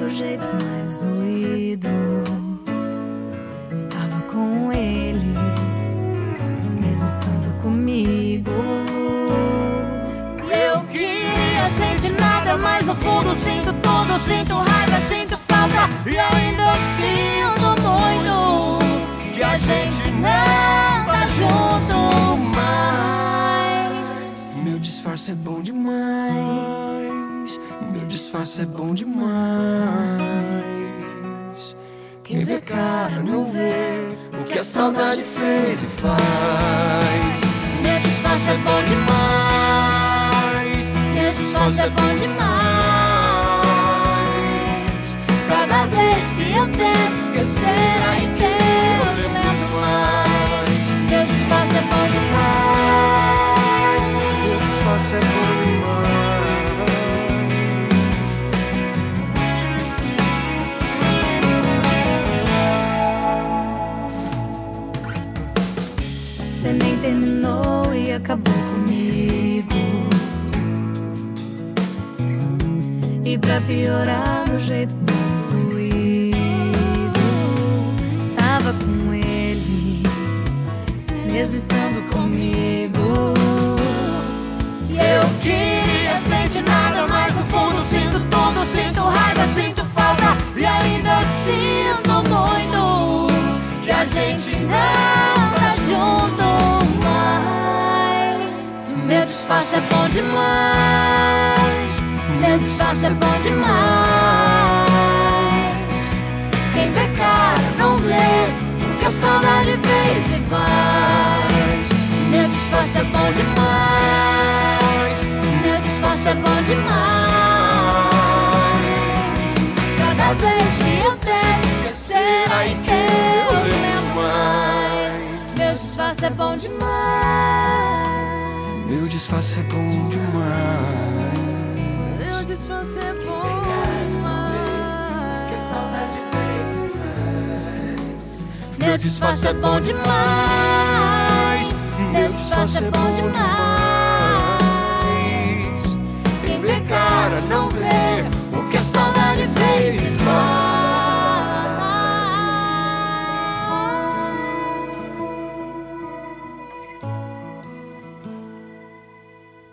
do jeito mais doído. Estava com ele, mesmo estando comigo. Eu queria sentir nada, mas no fundo sinto tudo. Sinto raiva, sinto falta e ainda sinto muito que a gente não tá junto mais. Meu disfarce é bom demais. Meu disfarce é bom demais. Quem vê cara não vê o que a saudade fez e faz. Meu disfarce é bom demais. Meu disfarce é bom demais. Cada vez que eu tento esquecer, aí que eu lembro mais. Meu disfarce é bom demais. Meu disfarce é bom Você nem terminou e acabou comigo. E pra piorar, meu jeito mais doído. Estava com ele, mesmo estando comigo. E eu queria sentir nada, mas no fundo sinto tudo. Sinto raiva, sinto falta e ainda sinto muito que a gente não tá junto mais. Meu disfarce é bom demais. Meu disfarce é bom demais. Quem vê cara não vê o que a saudade fez e faz. Meu disfarce é bom demais. Meu disfarce é bom demais. Cada vez que eu tento esquecer, aí que eu lembro mais. Meu disfarce é bom demais. Meu disfarce é bom demais. Meu disfarce é bom demais. Meu disfarce é bom demais. Meu disfarce é bom demais.